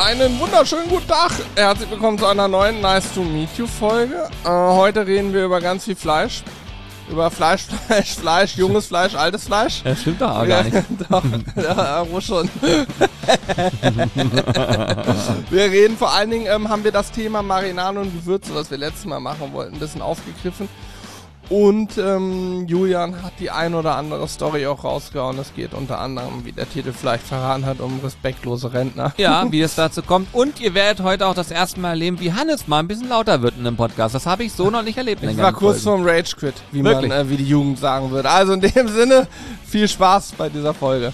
Einen wunderschönen guten Tag. Herzlich willkommen zu einer neuen Nice to Meet You Folge. Heute reden wir über ganz viel Fleisch. Über Fleisch, junges Fleisch, altes Fleisch. Das stimmt doch auch gar nicht. Doch, ja, wo schon. Wir reden vor allen Dingen, haben wir das Thema Marinade und Gewürze, was wir letztes Mal machen wollten, ein bisschen aufgegriffen. Und Julian hat die ein oder andere Story auch rausgehauen. Es geht unter anderem, wie der Titel vielleicht verraten hat, um respektlose Rentner. Ja, wie es dazu kommt. Und ihr werdet heute auch das erste Mal erleben, wie Hannes mal ein bisschen lauter wird in einem Podcast. Das habe ich so noch nicht erlebt. Ich war kurz vorm Rage-Quit, wie die Jugend sagen würde. Also in dem Sinne, viel Spaß bei dieser Folge.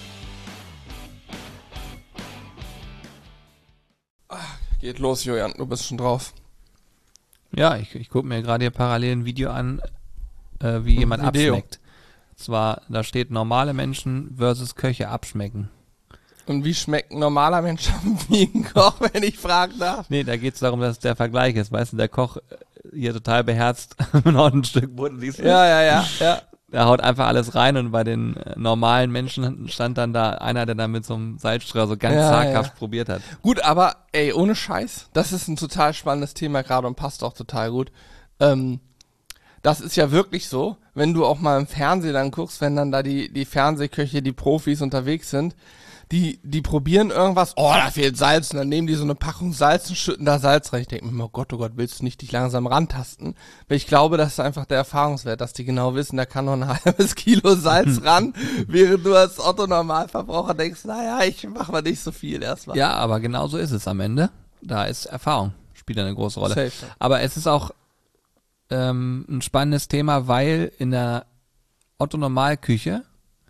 Geht los, Julian, du bist schon drauf. Ja, ich gucke mir gerade hier parallel ein Video an, wie jemand abschmeckt. Zwar, da steht normale Menschen versus Köche abschmecken. Und wie schmeckt ein normaler Mensch wie ein Koch, wenn ich fragen darf? Nee, da geht es darum, dass der Vergleich ist. Weißt du, der Koch hier total beherzt noch ein Stück Boden, siehst du? Ja. Der haut einfach alles rein und bei den normalen Menschen stand dann da einer, der dann mit so einem Salzstreuer so ganz zaghaft probiert hat. Gut, aber ey, ohne Scheiß, das ist ein total spannendes Thema gerade und passt auch total gut. Das ist ja wirklich so, wenn du auch mal im Fernsehen dann guckst, wenn dann da die Fernsehköche, die Profis unterwegs sind, die probieren irgendwas, oh, da fehlt Salz, und dann nehmen die so eine Packung Salz und schütten da Salz rein. Ich denke mir, oh Gott, willst du nicht dich langsam rantasten? Weil ich glaube, das ist einfach der Erfahrungswert, dass die genau wissen, da kann noch ein halbes Kilo Salz ran, während du als Otto-Normalverbraucher denkst, naja, ich mache mal nicht so viel erstmal. Ja, aber genau so ist es am Ende. Da ist Erfahrung, spielt eine große Rolle. Safe. Aber es ist auch ein spannendes Thema, weil in der Otto-Normal-Küche,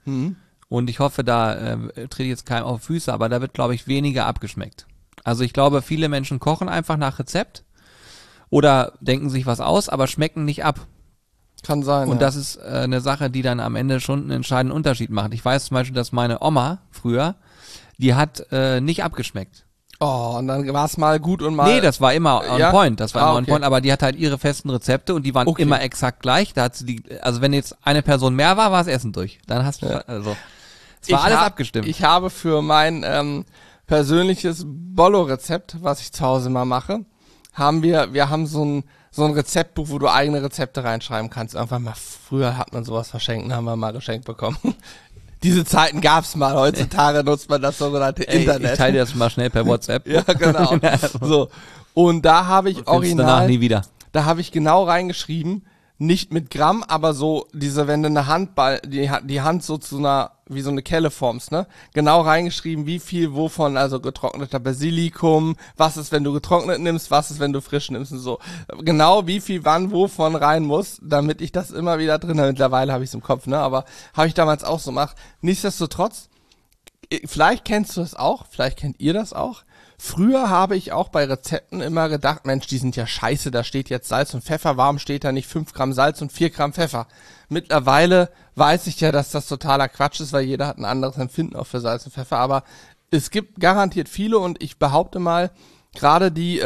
und ich hoffe, da trete ich jetzt keinem auf Füße, aber da wird, glaube ich, weniger abgeschmeckt. Also ich glaube, viele Menschen kochen einfach nach Rezept oder denken sich was aus, aber schmecken nicht ab. Kann sein, und das ist eine Sache, die dann am Ende schon einen entscheidenden Unterschied macht. Ich weiß zum Beispiel, dass meine Oma früher, die hat nicht abgeschmeckt. Oh, und dann war es mal gut und mal... Nee, das war immer on point, on point, aber die hat halt ihre festen Rezepte und die waren immer exakt gleich. Da hat sie also wenn jetzt eine Person mehr war es Essen durch. Dann hast du, es war alles abgestimmt. Ich habe für mein persönliches Bollo-Rezept, was ich zu Hause mal mache, wir haben so ein Rezeptbuch, wo du eigene Rezepte reinschreiben kannst. Irgendwann mal, früher hat man sowas verschenkt, haben wir mal geschenkt bekommen. Diese Zeiten gab's mal, heutzutage nutzt man das sogenannte Internet. Ich teile dir das mal schnell per WhatsApp. Ja, genau. So. Und da habe ich danach nie wieder. Da habe ich genau reingeschrieben, nicht mit Gramm, aber so wenn du eine Handball, die Hand so zu einer, wie so eine Kelle formst, ne? Genau reingeschrieben, wie viel wovon, also getrockneter Basilikum, was ist, wenn du getrocknet nimmst, was ist, wenn du frisch nimmst und so. Genau wie viel wann wovon rein muss, damit ich das immer wieder drin habe. Mittlerweile habe ich es im Kopf, ne? Aber habe ich damals auch so gemacht. Nichtsdestotrotz, vielleicht kennst du das auch, vielleicht kennt ihr das auch. Früher habe ich auch bei Rezepten immer gedacht, Mensch, die sind ja scheiße, da steht jetzt Salz und Pfeffer, warum steht da nicht 5 Gramm Salz und 4 Gramm Pfeffer? Mittlerweile weiß ich ja, dass das totaler Quatsch ist, weil jeder hat ein anderes Empfinden auch für Salz und Pfeffer, aber es gibt garantiert viele und ich behaupte mal, gerade die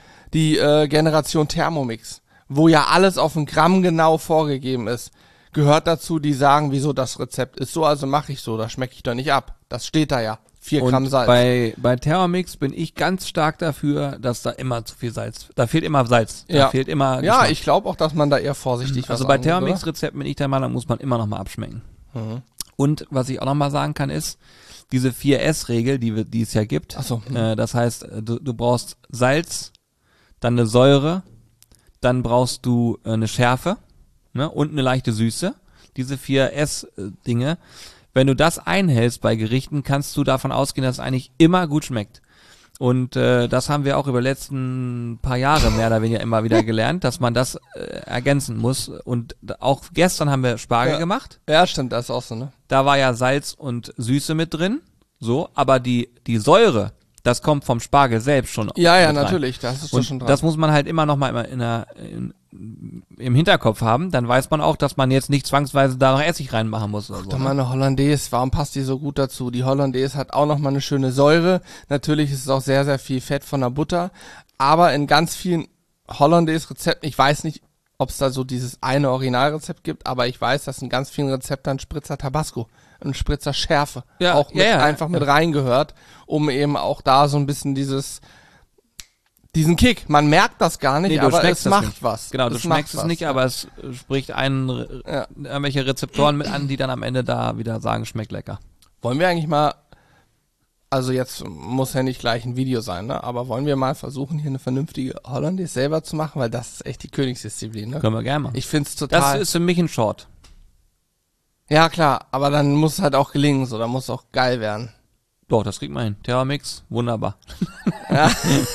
Generation Thermomix, wo ja alles auf ein Gramm genau vorgegeben ist, gehört dazu, die sagen, wieso das Rezept ist so, also mache ich so, da schmecke ich doch nicht ab. Das steht da ja. 4 Gramm Salz. Bei Thermomix bin ich ganz stark dafür, dass da immer zu viel Salz, da fehlt immer Salz, da fehlt immer Geschmack. Ja, ich glaube auch, dass man da eher vorsichtig Also bei Thermomix-Rezepten bin ich der Meinung, muss man immer noch mal abschmecken. Und was ich auch noch mal sagen kann, ist, diese 4S-Regel, die es ja gibt, das heißt, du brauchst Salz, dann eine Säure, dann brauchst du eine Schärfe, ne, und eine leichte Süße, diese 4S-Dinge. Wenn du das einhältst bei Gerichten, kannst du davon ausgehen, dass es eigentlich immer gut schmeckt. Und das haben wir auch über die letzten paar Jahre mehr oder weniger immer wieder gelernt, dass man das ergänzen muss. Und auch gestern haben wir Spargel gemacht. Ja, stimmt, das ist auch so, ne? Da war ja Salz und Süße mit drin, so, aber die Säure, das kommt vom Spargel selbst schon. Ja, natürlich, das ist und schon dran. Das muss man halt immer noch mal im Hinterkopf haben, dann weiß man auch, dass man jetzt nicht zwangsweise da noch Essig reinmachen muss. Oder so, doch, meine Hollandaise, warum passt die so gut dazu? Die Hollandaise hat auch noch mal eine schöne Säure. Natürlich ist es auch sehr, sehr viel Fett von der Butter. Aber in ganz vielen Hollandaise-Rezepten, ich weiß nicht, ob es da so dieses eine Originalrezept gibt, aber ich weiß, dass in ganz vielen Rezepten ein Spritzer Tabasco ein Spritzer Schärfe Ja, auch einfach mit reingehört, um eben auch da so ein bisschen diesen Kick. Man merkt das gar nicht, aber es macht nicht. was. Genau, du schmeckst es nicht, aber es spricht irgendwelche Rezeptoren mit an, die dann am Ende da wieder sagen, schmeckt lecker. Wollen wir eigentlich mal, also jetzt muss ja nicht gleich ein Video sein, ne? Aber wollen wir mal versuchen, hier eine vernünftige Hollandaise selber zu machen, weil das ist echt die Königsdisziplin, ne? Können wir gerne machen. Ich find's total. Das ist für mich ein Short. Ja, klar, aber dann muss es halt auch gelingen, so, da muss es auch geil werden. Doch, das kriegt man hin. Thermomix, wunderbar. Ja.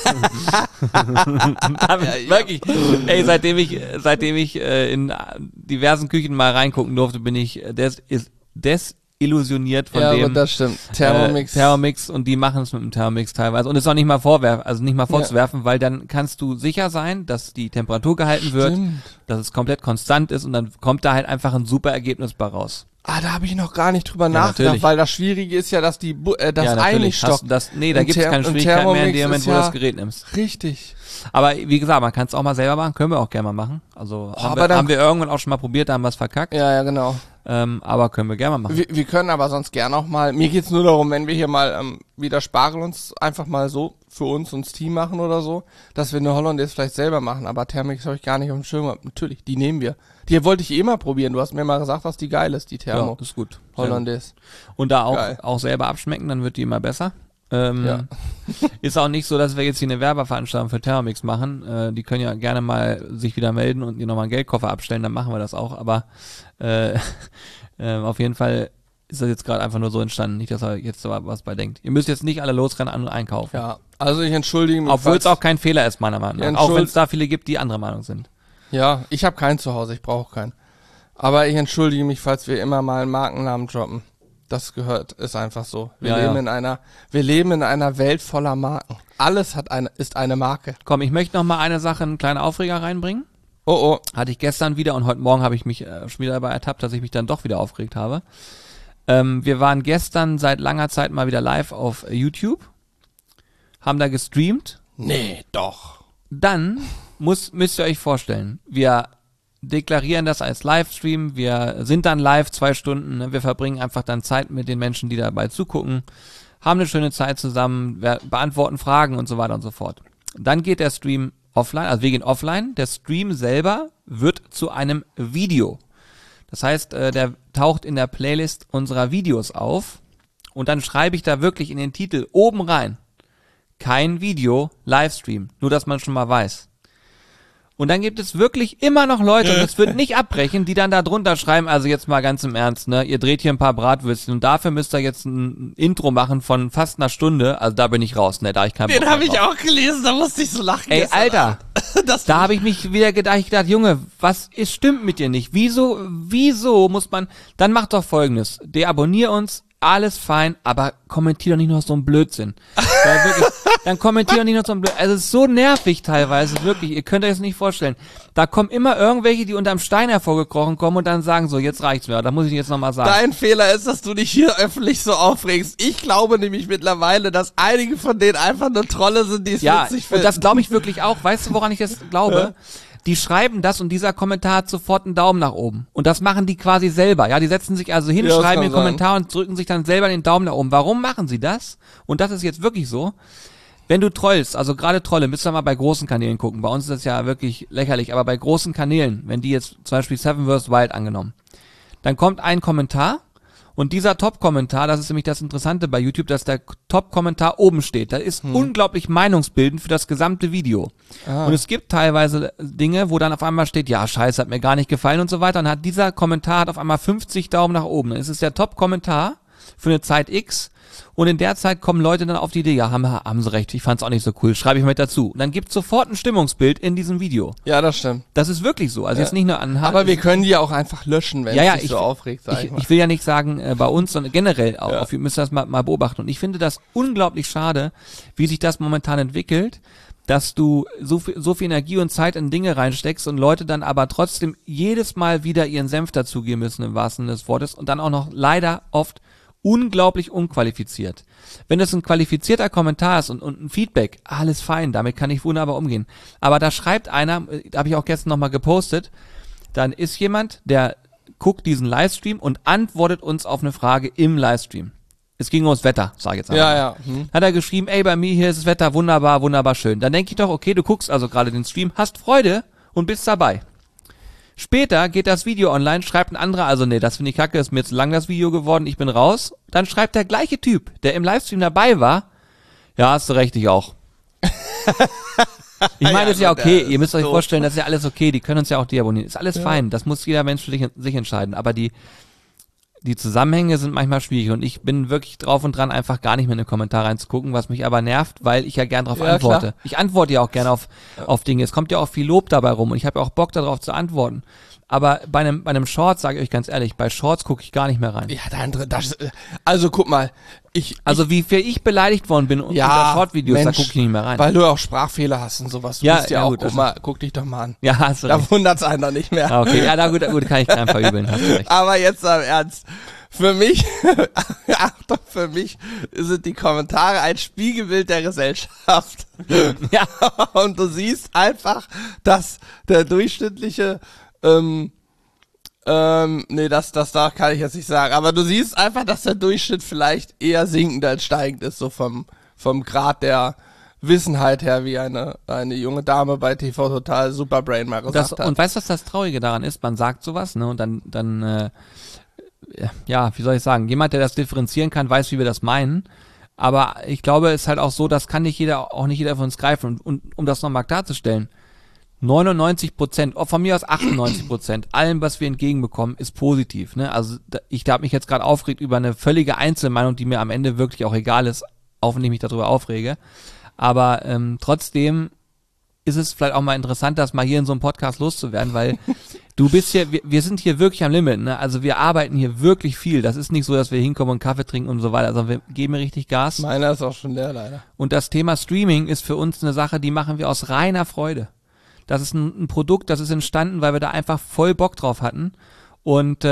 Wirklich. Ey, seitdem ich in diversen Küchen mal reingucken durfte, bin ich desillusioniert von dem. Ja, das stimmt. Thermomix, und die machen es mit dem Thermomix teilweise. Und es ist auch nicht mal vorzuwerfen, weil dann kannst du sicher sein, dass die Temperatur gehalten wird, dass es komplett konstant ist und dann kommt da halt einfach ein super Ergebnis bei raus. Da habe ich noch gar nicht drüber nachgedacht, natürlich. weil das Schwierige ist ja, dass das Ei nicht stockt. Da gibt's keine Schwierigkeit mehr in dem Moment, wo du das Gerät nimmst. Richtig. Aber wie gesagt, man kann es auch mal selber machen, können wir auch gerne mal machen. Also haben wir irgendwann auch schon mal probiert, da haben wir es verkackt. Ja, genau. Aber können wir gerne mal machen. Wir können aber sonst gerne auch mal, mir geht's nur darum, wenn wir hier mal wieder Spargel uns einfach mal so für uns Team machen oder so, dass wir eine Hollandaise vielleicht selber machen, aber Thermomix habe ich gar nicht auf dem Schirm gehabt. Natürlich, die nehmen wir. Die wollte ich mal probieren, du hast mir mal gesagt, dass die geil ist, die Thermo. Ja, das ist gut. Hollandaise. Und da auch selber abschmecken, dann wird die immer besser. Ist auch nicht so, dass wir jetzt hier eine Werbeveranstaltung für Thermomix machen. Die können ja gerne mal sich wieder melden und ihr nochmal einen Geldkoffer abstellen, dann machen wir das auch. Aber auf jeden Fall ist das jetzt gerade einfach nur so entstanden. Nicht, dass ihr jetzt was bei denkt. Ihr müsst jetzt nicht alle losrennen und einkaufen. Ja, also ich entschuldige mich. Obwohl es auch kein Fehler ist, meiner Meinung nach. Auch wenn es da viele gibt, die anderer Meinung sind. Ja, ich habe keinen zu Hause, ich brauche keinen. Aber ich entschuldige mich, falls wir immer mal einen Markennamen droppen. Das ist einfach so. Wir leben in einer Welt voller Marken. Alles ist eine Marke. Komm, ich möchte noch mal eine Sache, einen kleinen Aufreger reinbringen. Oh. Hatte ich gestern wieder und heute Morgen habe ich mich schon wieder dabei ertappt, dass ich mich dann doch wieder aufgeregt habe. Wir waren gestern seit langer Zeit mal wieder live auf YouTube, haben da gestreamt. Nee, doch. Dann müsst ihr euch vorstellen, wir deklarieren das als Livestream, wir sind dann live 2 Stunden, ne? Wir verbringen einfach dann Zeit mit den Menschen, die dabei zugucken, haben eine schöne Zeit zusammen, wir beantworten Fragen und so weiter und so fort. Dann geht der Stream offline, also wir gehen offline, der Stream selber wird zu einem Video. Das heißt, der taucht in der Playlist unserer Videos auf und dann schreibe ich da wirklich in den Titel oben rein: kein Video, Livestream. Nur, dass man schon mal weiß. Und dann gibt es wirklich immer noch Leute, und das wird nicht abbrechen, die dann da drunter schreiben, also jetzt mal ganz im Ernst, ne, ihr dreht hier ein paar Bratwürstchen und dafür müsst ihr jetzt ein Intro machen von fast einer Stunde, also da bin ich raus, ne, da ich keinen Bock Den habe ich auch gelesen, da musste ich so lachen. Ey, Alter, da habe ich mich wieder gedacht, Junge, stimmt mit dir nicht? Wieso muss man, dann mach doch Folgendes, deabonnier uns, alles fein, aber kommentier doch nicht noch so einen Blödsinn. Weil wirklich, dann kommentier doch nicht noch so einen Blödsinn. Also es ist so nervig teilweise, wirklich, ihr könnt euch das nicht vorstellen. Da kommen immer irgendwelche, die unterm Stein hervorgekrochen kommen und dann sagen so, jetzt reicht's mir, da muss ich jetzt nochmal sagen. Dein Fehler ist, dass du dich hier öffentlich so aufregst. Ich glaube nämlich mittlerweile, dass einige von denen einfach nur Trolle sind, die es witzig finden. Und das glaube ich wirklich auch. Weißt du, woran ich das glaube? Ja. Die schreiben das und dieser Kommentar hat sofort einen Daumen nach oben. Und das machen die quasi selber. Ja, die setzen sich also hin, schreiben den Kommentar und drücken sich dann selber den Daumen nach oben. Warum machen sie das? Und das ist jetzt wirklich so. Wenn du trollst, also gerade Trolle, müsst ihr mal bei großen Kanälen gucken. Bei uns ist das ja wirklich lächerlich, aber bei großen Kanälen, wenn die jetzt zum Beispiel Seven vs. Wild angenommen, dann kommt ein Kommentar und dieser Top-Kommentar, das ist nämlich das Interessante bei YouTube, dass der Top-Kommentar oben steht. Das ist unglaublich meinungsbildend für das gesamte Video. Und es gibt teilweise Dinge, wo dann auf einmal steht, ja, scheiße, hat mir gar nicht gefallen und so weiter. Und dieser Kommentar hat auf einmal 50 Daumen nach oben. Dann ist es der Top-Kommentar für eine Zeit X. Und in der Zeit kommen Leute dann auf die Idee, ja, haben sie recht, ich fand's auch nicht so cool, schreibe ich mit dazu. Und dann gibt's sofort ein Stimmungsbild in diesem Video. Ja, das stimmt. Das ist wirklich so. Also jetzt nicht nur anhand. Aber wir können die ja auch einfach löschen, wenn es sich so aufregt, sag ich mal. Ich will ja nicht sagen, bei uns, sondern generell auch. Wir müssen das mal beobachten. Und ich finde das unglaublich schade, wie sich das momentan entwickelt, dass du so viel Energie und Zeit in Dinge reinsteckst und Leute dann aber trotzdem jedes Mal wieder ihren Senf dazugeben müssen, im wahrsten Sinne des Wortes, und dann auch noch leider oft unglaublich unqualifiziert. Wenn es ein qualifizierter Kommentar ist und ein Feedback, alles fein, damit kann ich wunderbar umgehen. Aber da schreibt einer, habe ich auch gestern nochmal gepostet, dann ist jemand, der guckt diesen Livestream und antwortet uns auf eine Frage im Livestream. Es ging ums Wetter, sag ich jetzt einmal. Ja. Hat er geschrieben, ey, bei mir hier ist das Wetter wunderbar, wunderbar schön. Dann denke ich doch, okay, du guckst also gerade den Stream, hast Freude und bist dabei. Später geht das Video online, schreibt ein anderer, also nee, das finde ich kacke, ist mir zu lang das Video geworden, ich bin raus. Dann schreibt der gleiche Typ, der im Livestream dabei war, ja, hast du recht, ich auch. Ich meine, das ist ja okay, ihr müsst euch vorstellen, das ist ja alles okay, die können uns ja auch deabonnieren, ist alles fein, das muss jeder Mensch für sich entscheiden, aber die Zusammenhänge sind manchmal schwierig und ich bin wirklich drauf und dran, einfach gar nicht mehr in den Kommentar reinzugucken, was mich aber nervt, weil ich ja gern drauf antworte. Klar. Ich antworte ja auch gerne auf Dinge. Es kommt ja auch viel Lob dabei rum und ich habe ja auch Bock darauf zu antworten. Aber bei einem Short, sage ich euch ganz ehrlich, bei Shorts gucke ich gar nicht mehr rein. Ja, also guck mal. Wie viel ich beleidigt worden bin unter Short-Videos, da gucke ich nicht mehr rein. Weil du auch Sprachfehler hast und sowas. Du bist ja auch, gut, guck dich doch mal an. Ja, hast du da wundert's einen doch nicht mehr. Ah, okay, ja, gut, kann ich keinen verübeln, hast du recht. Aber jetzt am Ernst. Für mich sind die Kommentare ein Spiegelbild der Gesellschaft. Ja. Und du siehst einfach, dass der durchschnittliche das kann ich jetzt nicht sagen. Aber du siehst einfach, dass der Durchschnitt vielleicht eher sinkend als steigend ist, so vom Grad der Wissenheit her, wie eine junge Dame bei TV Total Superbrain mal gesagt hat. Und weißt du, was das Traurige daran ist? Man sagt sowas, ne, und dann wie soll ich sagen, jemand, der das differenzieren kann, weiß, wie wir das meinen. Aber ich glaube, es ist halt auch so, das kann nicht jeder von uns greifen. Und um das nochmal klarzustellen, 99%, von mir aus 98%, allem, was wir entgegenbekommen, ist positiv. Ne? Also ich habe mich jetzt gerade aufgeregt über eine völlige Einzelmeinung, die mir am Ende wirklich auch egal ist, auch wenn ich mich darüber aufrege. Aber trotzdem ist es vielleicht auch mal interessant, das mal hier in so einem Podcast loszuwerden, weil du bist hier, wir sind hier wirklich am Limit. Ne? Also wir arbeiten hier wirklich viel. Das ist nicht so, dass wir hinkommen und Kaffee trinken und so weiter. Also wir geben richtig Gas. Meiner ist auch schon leer, leider. Und das Thema Streaming ist für uns eine Sache, die machen wir aus reiner Freude. Das ist ein Produkt, das ist entstanden, weil wir da einfach voll Bock drauf hatten. Und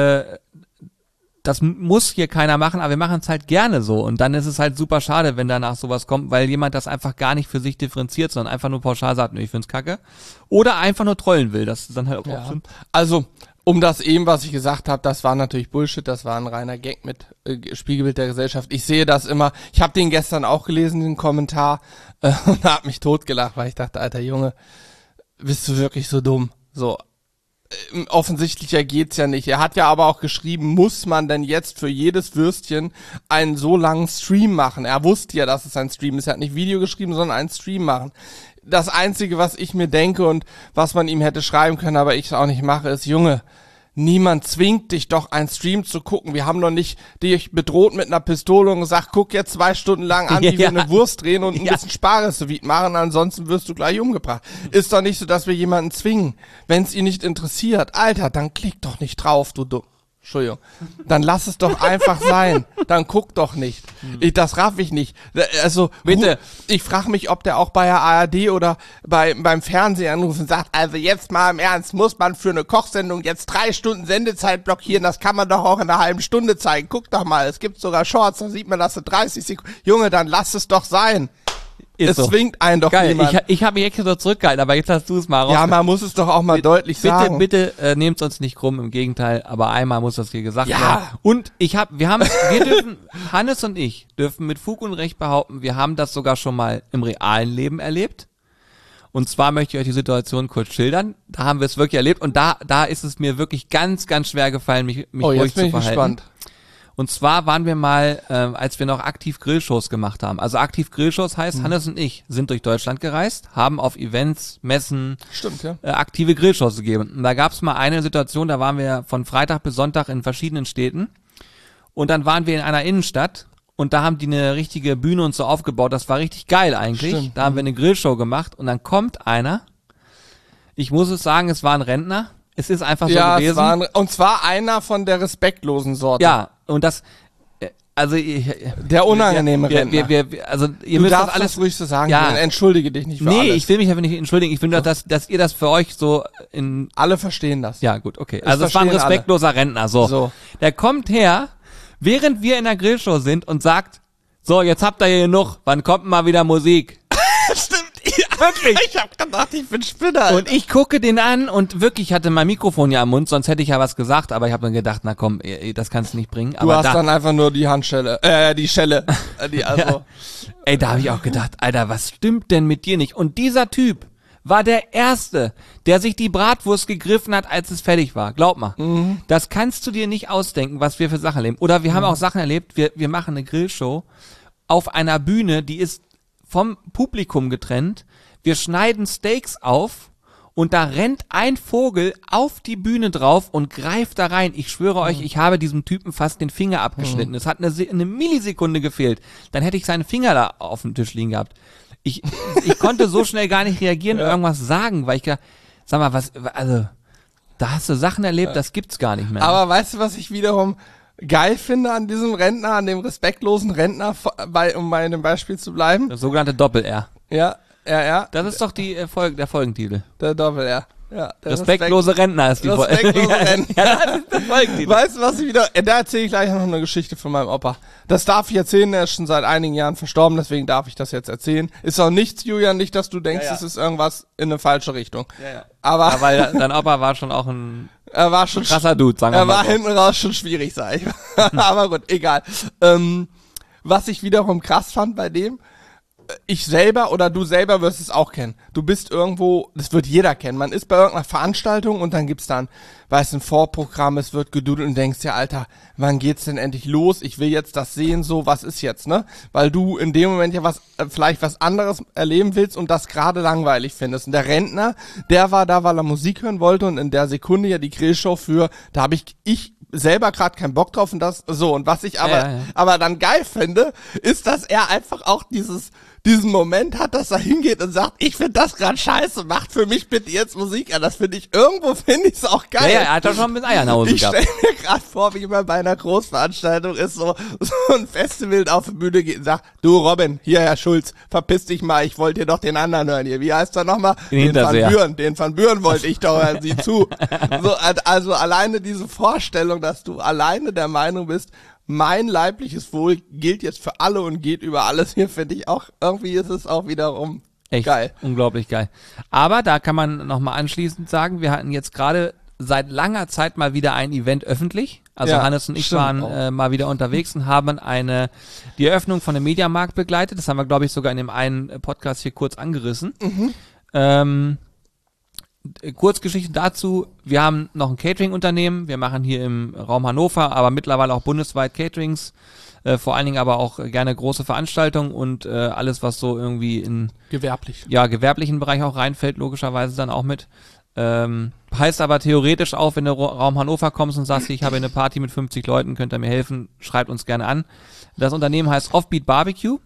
das muss hier keiner machen, aber wir machen es halt gerne so. Und dann ist es halt super schade, wenn danach sowas kommt, weil jemand das einfach gar nicht für sich differenziert, sondern einfach nur pauschal sagt, ich find's kacke. Oder einfach nur trollen will. Das ist dann halt auch Option. Also, um das eben, was ich gesagt habe, das war natürlich Bullshit, das war ein reiner Gag mit Spiegelbild der Gesellschaft. Ich sehe das immer, ich habe den gestern auch gelesen, den Kommentar, und habe mich totgelacht, weil ich dachte, alter Junge, bist du wirklich so dumm? So, offensichtlicher geht's ja nicht. Er hat ja aber auch geschrieben, muss man denn jetzt für jedes Würstchen einen so langen Stream machen? Er wusste ja, dass es ein Stream ist. Er hat nicht Video geschrieben, sondern einen Stream machen. Das Einzige, was ich mir denke und was man ihm hätte schreiben können, aber ich es auch nicht mache, ist, Junge, niemand zwingt dich doch, einen Stream zu gucken. Wir haben doch nicht dich bedroht mit einer Pistole und gesagt, guck jetzt 2 Stunden lang an, wie wir eine Wurst drehen und ein bisschen Sparreste machen, ansonsten wirst du gleich umgebracht. Ist doch nicht so, dass wir jemanden zwingen. Wenn es ihn nicht interessiert, Alter, dann klick doch nicht drauf, du dumm. Entschuldigung. Dann lass es doch einfach sein. Dann guck doch nicht. Das raff ich nicht. Also, bitte. Ich frage mich, ob der auch bei der ARD oder beim Fernsehen anruft und sagt, also jetzt mal im Ernst, muss man für eine Kochsendung jetzt 3 Stunden Sendezeit blockieren? Das kann man doch auch in einer halben Stunde zeigen. Guck doch mal, es gibt sogar Shorts, da sieht man das in 30 Sekunden. Junge, dann lass es doch sein. Es zwingt einen doch niemand. Ich habe mich extra so zurückgehalten, aber jetzt hast du es mal raus. Ja, man muss es doch auch mal deutlich sagen. Bitte nehmt uns nicht krumm, im Gegenteil, aber einmal muss das hier gesagt werden. Und wir dürfen, Hannes und ich dürfen mit Fug und Recht behaupten, wir haben das sogar schon mal im realen Leben erlebt. Und zwar möchte ich euch die Situation kurz schildern. Da haben wir es wirklich erlebt und da ist es mir wirklich ganz, ganz schwer gefallen, mich ruhig zu verhalten. Gespannt. Und zwar waren wir mal, als wir noch aktiv Grillshows gemacht haben. Also aktiv Grillshows heißt, Hannes und ich sind durch Deutschland gereist, haben auf Events, Messen, aktive Grillshows gegeben. Und da gab es mal eine Situation, da waren wir von Freitag bis Sonntag in verschiedenen Städten. Und dann waren wir in einer Innenstadt und da haben die eine richtige Bühne und so aufgebaut. Das war richtig geil eigentlich. Stimmt. Da haben wir eine Grillshow gemacht und dann kommt einer, ich muss es sagen, es war ein Rentner. Es ist einfach so gewesen. Und zwar einer von der respektlosen Sorte. Ja, und das, also der unangenehme Rentner. Ihr müsst das alles ruhig so sagen. Ja. Entschuldige dich nicht für alles. Nee, ich will mich einfach nicht entschuldigen. Ich finde, dass ihr das für euch so in... Alle verstehen das. Ja, gut, okay. Also es war ein respektloser Rentner, so. Der kommt her, während wir in der Grillshow sind und sagt, so, jetzt habt ihr hier genug, wann kommt denn mal wieder Musik? Stimmt, ja. Wirklich. Ich hab gedacht, ich bin Spinner. Und ich gucke den an und wirklich, ich hatte mein Mikrofon ja am Mund, sonst hätte ich ja was gesagt, aber ich habe dann gedacht, na komm, das kannst du nicht bringen. Du Aber hast dann einfach nur die Handschelle, die Schelle. Ja. Ey, da habe ich auch gedacht, Alter, was stimmt denn mit dir nicht? Und dieser Typ war der Erste, der sich die Bratwurst gegriffen hat, als es fertig war. Glaub mal. Das kannst du dir nicht ausdenken, was wir für Sachen erleben. Oder wir haben auch Sachen erlebt, wir machen eine Grillshow auf einer Bühne, die ist vom Publikum getrennt. Wir schneiden Steaks auf und da rennt ein Vogel auf die Bühne drauf und greift da rein. Ich schwöre euch, ich habe diesem Typen fast den Finger abgeschnitten. Es hat eine Millisekunde gefehlt. Dann hätte ich seinen Finger da auf dem Tisch liegen gehabt. Ich konnte so schnell gar nicht reagieren und irgendwas sagen, weil ich gedacht, sag mal, da hast du Sachen erlebt, das gibt's gar nicht mehr. Aber weißt du, was ich wiederum geil finde an diesem Rentner, an dem respektlosen Rentner, um bei einem Beispiel zu bleiben? Das sogenannte Doppel-R. Ja. Das ist doch der Folgentitel. Der Doppel-R. Ja, respektlose Rentner ist die Respektlose Rentner. Ja, das ist der Folgentitel. Weißt du, was ich wieder... Da erzähle ich gleich noch eine Geschichte von meinem Opa. Das darf ich erzählen, er ist schon seit einigen Jahren verstorben, deswegen darf ich das jetzt erzählen. Ist auch nichts, Julian, nicht, dass du denkst, es ist irgendwas in eine falsche Richtung. Ja. Aber ja, weil dein Opa war schon auch ein er war schon krasser Dude, sagen wir mal. Er war hinten raus schon schwierig, sag ich. Aber gut, egal. Was ich wiederum krass fand bei dem, ich selber oder du selber wirst es auch kennen. Du bist irgendwo, das wird jeder kennen. Man ist bei irgendeiner Veranstaltung und dann gibt's dann, weißt du, ein Vorprogramm, es wird gedudelt und denkst ja, Alter, wann geht's denn endlich los? Ich will jetzt das sehen, so, was ist jetzt, ne? Weil du in dem Moment ja vielleicht was anderes erleben willst und das gerade langweilig findest. Und der Rentner, der war da, weil er Musik hören wollte und in der Sekunde ja die Grillshow da habe ich selber gerade keinen Bock drauf und das so. Und was ich aber dann geil finde, ist, dass er einfach auch diesen Moment hat, dass er hingeht und sagt, ich finde das gerade scheiße, macht für mich bitte jetzt Musik an. Das finde ich es auch geil. Ja, er hat doch schon mit Eier nach Hause gehabt. Ich stelle mir gerade vor, wie man bei einer Großveranstaltung ist, so ein Festival auf die Bühne geht und sagt, du Robin, hier Herr Schulz, verpiss dich mal, ich wollte dir doch den anderen hören hier. Wie heißt er nochmal? Den Van Buren wollte ich doch hören, sieh zu. So, also alleine diese Vorstellung, dass du alleine der Meinung bist, mein leibliches Wohl gilt jetzt für alle und geht über alles hier, finde ich auch, irgendwie ist es auch wiederum echt geil. Unglaublich geil. Aber da kann man nochmal anschließend sagen, wir hatten jetzt gerade seit langer Zeit mal wieder ein Event öffentlich. Also Hannes und ich waren mal wieder unterwegs und haben die Eröffnung von einem Mediamarkt begleitet. Das haben wir, glaube ich, sogar in dem einen Podcast hier kurz angerissen. Kurzgeschichte dazu, wir haben noch ein Catering-Unternehmen, wir machen hier im Raum Hannover, aber mittlerweile auch bundesweit Caterings, vor allen Dingen aber auch gerne große Veranstaltungen und alles, was so irgendwie in gewerblichen Bereich auch reinfällt, logischerweise dann auch mit. Heißt aber theoretisch auch, wenn du Raum Hannover kommst und sagst, ich habe eine Party mit 50 Leuten, könnt ihr mir helfen, schreibt uns gerne an. Das Unternehmen heißt Offbeat Barbecue.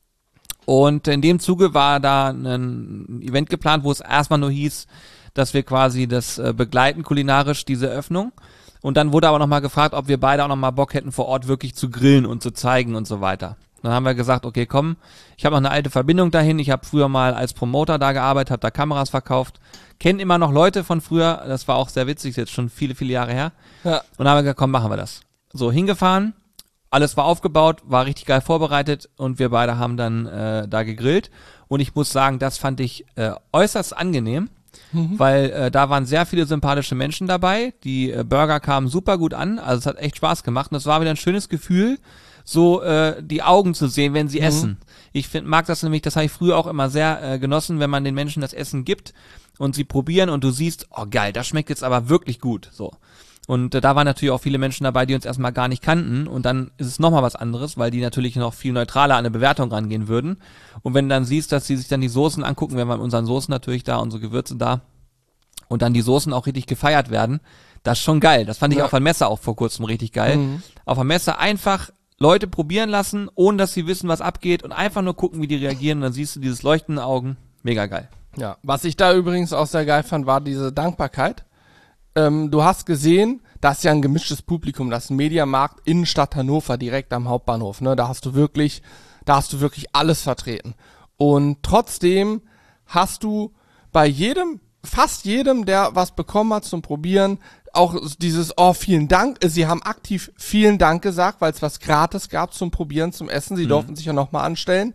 Und in dem Zuge war da ein Event geplant, wo es erstmal nur hieß, dass wir quasi das begleiten kulinarisch, diese Öffnung. Und dann wurde aber nochmal gefragt, ob wir beide auch nochmal Bock hätten, vor Ort wirklich zu grillen und zu zeigen und so weiter. Dann haben wir gesagt, okay, komm, ich habe noch eine alte Verbindung dahin. Ich habe früher mal als Promoter da gearbeitet, habe da Kameras verkauft. Kenne immer noch Leute von früher. Das war auch sehr witzig, jetzt schon viele, viele Jahre her. Ja. Und dann haben wir gesagt, komm, machen wir das. So, hingefahren. Alles war aufgebaut, war richtig geil vorbereitet und wir beide haben dann da gegrillt. Und ich muss sagen, das fand ich äußerst angenehm, weil da waren sehr viele sympathische Menschen dabei. Die Burger kamen super gut an, also es hat echt Spaß gemacht. Und es war wieder ein schönes Gefühl, so die Augen zu sehen, wenn sie essen. Ich mag das nämlich, das habe ich früher auch immer sehr genossen, wenn man den Menschen das Essen gibt und sie probieren und du siehst, oh geil, das schmeckt jetzt aber wirklich gut. So. Und da waren natürlich auch viele Menschen dabei, die uns erstmal gar nicht kannten und dann ist es nochmal was anderes, weil die natürlich noch viel neutraler an eine Bewertung rangehen würden. Und wenn du dann siehst, dass sie sich dann die Soßen angucken, wir haben unseren Soßen natürlich da, unsere Gewürze da und dann die Soßen auch richtig gefeiert werden, das ist schon geil. Das fand ich auf der Messe auch vor kurzem richtig geil. Auf der Messe einfach Leute probieren lassen, ohne dass sie wissen, was abgeht und einfach nur gucken, wie die reagieren und dann siehst du dieses leuchtende Augen. Mega geil. Ja, was ich da übrigens auch sehr geil fand, war diese Dankbarkeit. Du hast gesehen, das ist ja ein gemischtes Publikum, das ist ein Mediamarkt Innenstadt Hannover, direkt am Hauptbahnhof, ne? Da hast du wirklich alles vertreten. Und trotzdem hast du bei fast jedem, der was bekommen hat zum Probieren, auch dieses, oh, vielen Dank. Sie haben aktiv vielen Dank gesagt, weil es was gratis gab zum Probieren, zum Essen. Sie durften sich ja nochmal anstellen.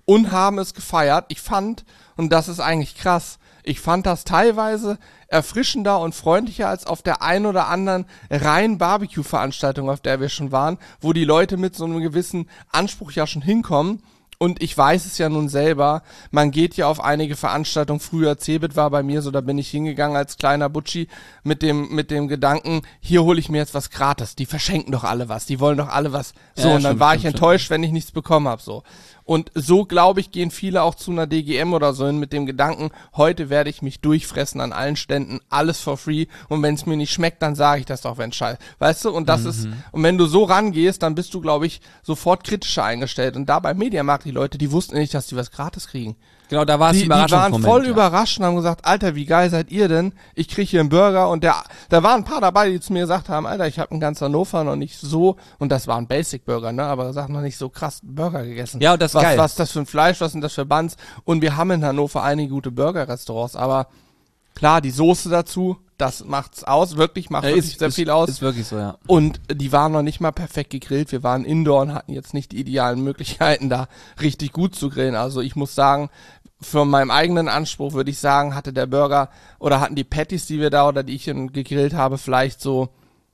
und haben es gefeiert. Ich fand, und das ist eigentlich krass, ich fand das teilweise erfrischender und freundlicher als auf der einen oder anderen reinen Barbecue-Veranstaltung, auf der wir schon waren, wo die Leute mit so einem gewissen Anspruch ja schon hinkommen. Und ich weiß es ja nun selber, man geht ja auf einige Veranstaltungen, früher Cebit war bei mir so, da bin ich hingegangen als kleiner Butschi mit dem Gedanken, hier hole ich mir jetzt was gratis, die verschenken doch alle was, die wollen doch alle was. So, ja, und dann war ich enttäuscht, wenn ich nichts bekommen habe, so. Und so, glaube ich, gehen viele auch zu einer DGM oder so hin mit dem Gedanken, heute werde ich mich durchfressen an allen Ständen, alles for free. Und wenn es mir nicht schmeckt, dann sage ich das doch, wenn scheiße. Weißt du? Und das ist, und wenn du so rangehst, dann bist du, glaube ich, sofort kritischer eingestellt. Und da beim Mediamarkt, die Leute, die wussten nicht, dass die was gratis kriegen. Genau, da war es überraschend. Die waren voll überrascht und haben gesagt, Alter, wie geil seid ihr denn? Ich krieg hier einen Burger und da waren ein paar dabei, die zu mir gesagt haben, Alter, ich habe in ganz Hannover noch nicht so, und das war ein Basic Burger, ne, aber gesagt, noch nicht so krass Burger gegessen. Ja, und das ist geil. Was ist das für ein Fleisch, was sind das für Buns? Und wir haben in Hannover einige gute Burger-Restaurants, aber klar, die Soße dazu, das macht's aus, wirklich, macht wirklich sehr viel aus. Ist wirklich so, ja. Und die waren noch nicht mal perfekt gegrillt. Wir waren indoor und hatten jetzt nicht die idealen Möglichkeiten, da richtig gut zu grillen. Also ich muss sagen, von meinem eigenen Anspruch würde ich sagen, hatte der Burger oder hatten die Patties, die wir da oder die ich gegrillt habe, vielleicht so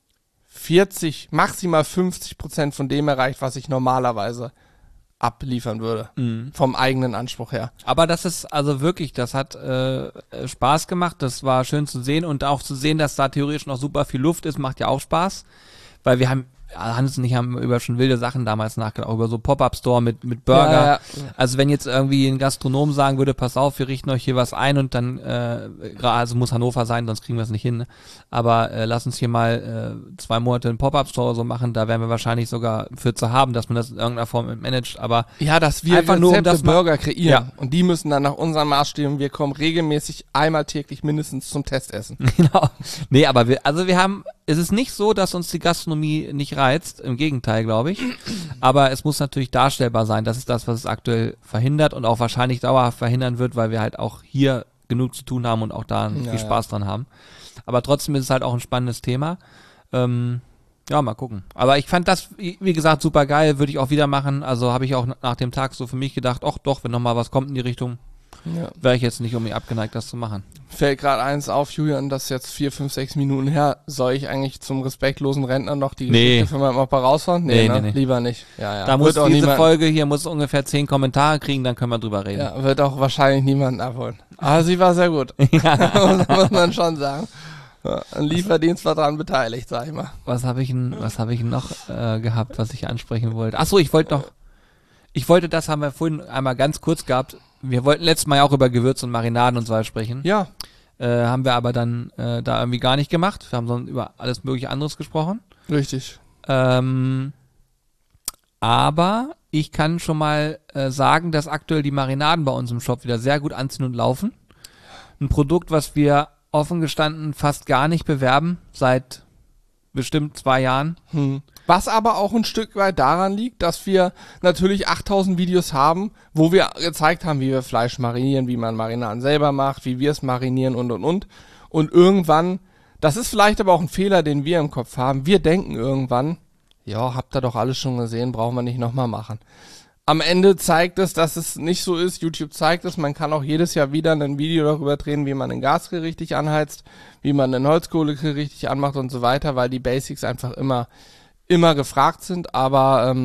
40, maximal 50% von dem erreicht, was ich normalerweise abliefern würde. Vom eigenen Anspruch her. Aber das ist also wirklich, das hat Spaß gemacht, das war schön zu sehen und auch zu sehen, dass da theoretisch noch super viel Luft ist, macht ja auch Spaß, weil wir haben, Hannes und ich haben über schon wilde Sachen damals nachgedacht, auch über so Pop-Up-Store mit Burger. Ja. Also wenn jetzt irgendwie ein Gastronom sagen würde, pass auf, wir richten euch hier was ein und dann, also muss Hannover sein, sonst kriegen wir es nicht hin, ne? Aber lass uns hier mal 2 Monate einen Pop-Up-Store so machen, da wären wir wahrscheinlich sogar für zu haben, dass man das in irgendeiner Form managt, aber ja, dass wir einfach nur um das Burger kreieren. Ja. Und die müssen dann nach unseren Maßstäben, wir kommen regelmäßig einmal täglich mindestens zum Testessen. Genau. Nee, aber wir haben, es ist nicht so, dass uns die Gastronomie nicht reizt, im Gegenteil, glaube ich. Aber es muss natürlich darstellbar sein. Das ist das, was es aktuell verhindert und auch wahrscheinlich dauerhaft verhindern wird, weil wir halt auch hier genug zu tun haben und auch da viel Spaß dran haben. Aber trotzdem ist es halt auch ein spannendes Thema. Ja, mal gucken. Aber ich fand das, wie gesagt, super geil, würde ich auch wieder machen. Also habe ich auch nach dem Tag so für mich gedacht, ach doch, wenn nochmal was kommt in die Richtung, wäre ich jetzt nicht irgendwie abgeneigt, das zu machen. Fällt gerade eins auf, Julian, das ist jetzt 4, 5, 6 Minuten her. Soll ich eigentlich zum respektlosen Rentner noch die Geschichte von meinem Opa raushauen? Nee, lieber nicht. Ja. Da muss diese Folge hier muss ungefähr 10 Kommentare kriegen, dann können wir drüber reden. Ja, wird auch wahrscheinlich niemanden abholen. Aber sie war sehr gut. Muss man schon sagen. Ja, ein Lieferdienst war daran beteiligt, sag ich mal. Was habe ich noch gehabt, was ich ansprechen wollte? Achso, ich wollte, das haben wir vorhin einmal ganz kurz gehabt. Wir wollten letztes Mal ja auch über Gewürze und Marinaden und so sprechen. Ja. Haben wir aber dann da irgendwie gar nicht gemacht. Wir haben sondern über alles mögliche anderes gesprochen. Richtig. Aber ich kann schon mal sagen, dass aktuell die Marinaden bei uns im Shop wieder sehr gut anziehen und laufen. Ein Produkt, was wir offen gestanden fast gar nicht bewerben, seit bestimmt 2 Jahren. Was aber auch ein Stück weit daran liegt, dass wir natürlich 8000 Videos haben, wo wir gezeigt haben, wie wir Fleisch marinieren, wie man Marinaden selber macht, wie wir es marinieren und. Und irgendwann, das ist vielleicht aber auch ein Fehler, den wir im Kopf haben, wir denken irgendwann, ja, habt ihr doch alles schon gesehen, brauchen wir nicht nochmal machen. Am Ende zeigt es, dass es nicht so ist. YouTube zeigt es, man kann auch jedes Jahr wieder ein Video darüber drehen, wie man einen Gasgrill richtig anheizt, wie man einen Holzkohlegrill richtig anmacht und so weiter, weil die Basics einfach immer gefragt sind. Aber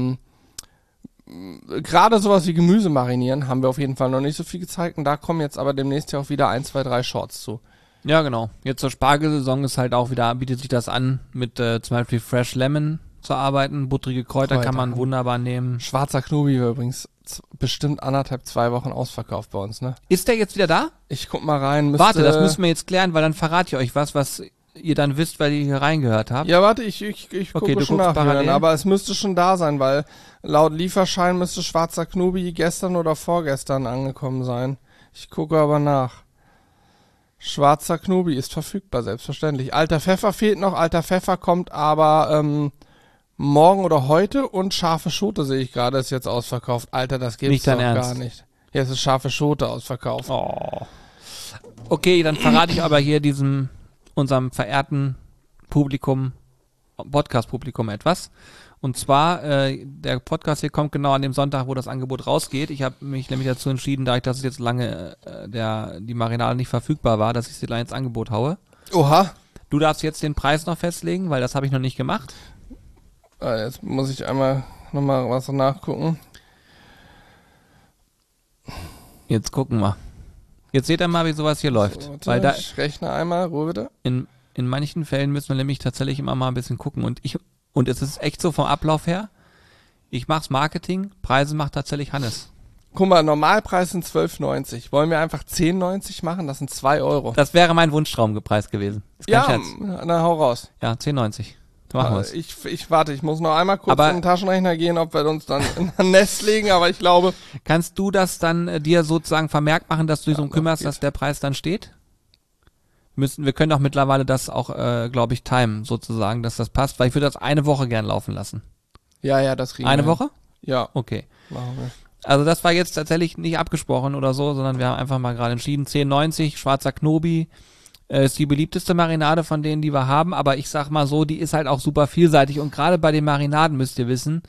gerade sowas wie Gemüse marinieren haben wir auf jeden Fall noch nicht so viel gezeigt. Und da kommen jetzt aber demnächst ja auch wieder 1, 2, 3 Shorts zu. Ja, genau. Jetzt zur Spargelsaison ist halt auch wieder, bietet sich das an, mit zum Beispiel Fresh Lemon zu arbeiten. Buttrige Kräuter kann man wunderbar nehmen. Schwarzer Knobi übrigens bestimmt 1,5, 2 Wochen ausverkauft bei uns, ne? Ist der jetzt wieder da? Ich guck mal rein. Warte, das müssen wir jetzt klären, weil dann verrate ich euch was ihr dann wisst, weil ihr hier reingehört habt. Ja, warte, ich gucke schon nach, aber es müsste schon da sein, weil laut Lieferschein müsste Schwarzer Knobi gestern oder vorgestern angekommen sein. Ich gucke aber nach. Schwarzer Knobi ist verfügbar, selbstverständlich. Alter Pfeffer fehlt noch, alter Pfeffer kommt aber morgen oder heute, und scharfe Schote sehe ich gerade, ist jetzt ausverkauft. Alter, das gibt's doch gar nicht. Jetzt ist scharfe Schote ausverkauft. Oh. Okay, dann verrate ich aber hier unserem verehrten Publikum Podcast-Publikum etwas. Und zwar, der Podcast hier kommt genau an dem Sonntag, wo das Angebot rausgeht. Ich habe mich nämlich dazu entschieden, da ich das jetzt lange die Marinade nicht verfügbar war, dass ich sie gleich ins Angebot haue. Oha. Du darfst jetzt den Preis noch festlegen, weil das habe ich noch nicht gemacht. Jetzt muss ich einmal nochmal was nachgucken. Jetzt gucken wir. Jetzt seht ihr mal, wie sowas hier läuft. So, warte, weil da, ich rechne einmal, Ruhe bitte. in manchen Fällen müssen wir nämlich tatsächlich immer mal ein bisschen gucken. Und es ist echt so vom Ablauf her, ich mach's Marketing, Preise macht tatsächlich Hannes. Guck mal, Normalpreis sind 12,90. Wollen wir einfach 10,90 machen? Das sind 2 Euro. Das wäre mein Wunschtraumpreis gewesen. Ist kein Ja, Scherz. na hau raus. Ja, 10,90. Machen wir's. Ich warte, ich muss noch einmal kurz Aber in den Taschenrechner gehen, ob wir uns dann in ein Nest legen, aber ich glaube... Kannst du das dann dir sozusagen vermerkt machen, dass du dich darum kümmerst, dass der Preis dann steht? Wir können auch mittlerweile das auch, glaube ich, timen, sozusagen, dass das passt, weil ich würde das eine Woche gern laufen lassen. Ja, das kriegen wir. Eine Woche? Ja. Okay. Machen wir. Also das war jetzt tatsächlich nicht abgesprochen oder so, sondern wir haben einfach mal gerade entschieden, 10,90, schwarzer Knobi, ist die beliebteste Marinade von denen, die wir haben, aber ich sag mal so, die ist halt auch super vielseitig und gerade bei den Marinaden müsst ihr wissen,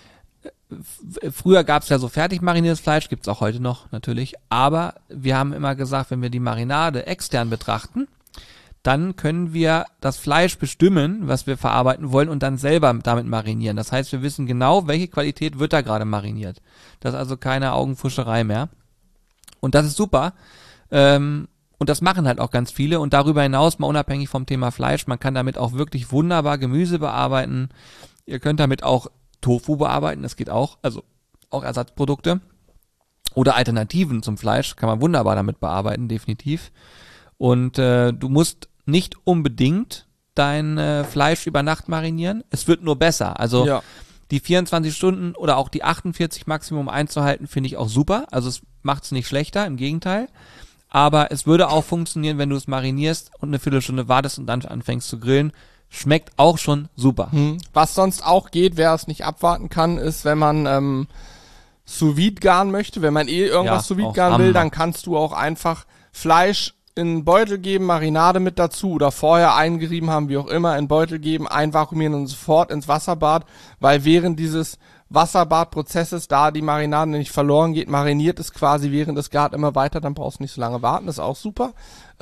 früher gab's ja so fertig mariniertes Fleisch, gibt's auch heute noch natürlich, aber wir haben immer gesagt, wenn wir die Marinade extern betrachten, dann können wir das Fleisch bestimmen, was wir verarbeiten wollen und dann selber damit marinieren. Das heißt, wir wissen genau, welche Qualität wird da gerade mariniert. Das ist also keine Augenfuscherei mehr. Und das ist super. Und das machen halt auch ganz viele. Und darüber hinaus, mal unabhängig vom Thema Fleisch, man kann damit auch wirklich wunderbar Gemüse bearbeiten. Ihr könnt damit auch Tofu bearbeiten, das geht auch. Also auch Ersatzprodukte. Oder Alternativen zum Fleisch kann man wunderbar damit bearbeiten, definitiv. Und du musst nicht unbedingt dein Fleisch über Nacht marinieren. Es wird nur besser. Also die 24 Stunden oder auch die 48 Maximum einzuhalten, finde ich auch super. Also es macht es nicht schlechter, im Gegenteil. Aber es würde auch funktionieren, wenn du es marinierst und eine Viertelstunde wartest und dann anfängst zu grillen. Schmeckt auch schon super. Was sonst auch geht, wer es nicht abwarten kann, ist, wenn man Sous Vide garen möchte. Wenn man irgendwas Sous Vide garen will, dann kannst du auch einfach Fleisch in einen Beutel geben, Marinade mit dazu oder vorher eingerieben haben, wie auch immer, in einen Beutel geben, einvakuumieren und sofort ins Wasserbad, weil während dieses Wasserbadprozesses, da die Marinade nicht verloren geht, mariniert es quasi während es gart immer weiter, dann brauchst du nicht so lange warten, das ist auch super.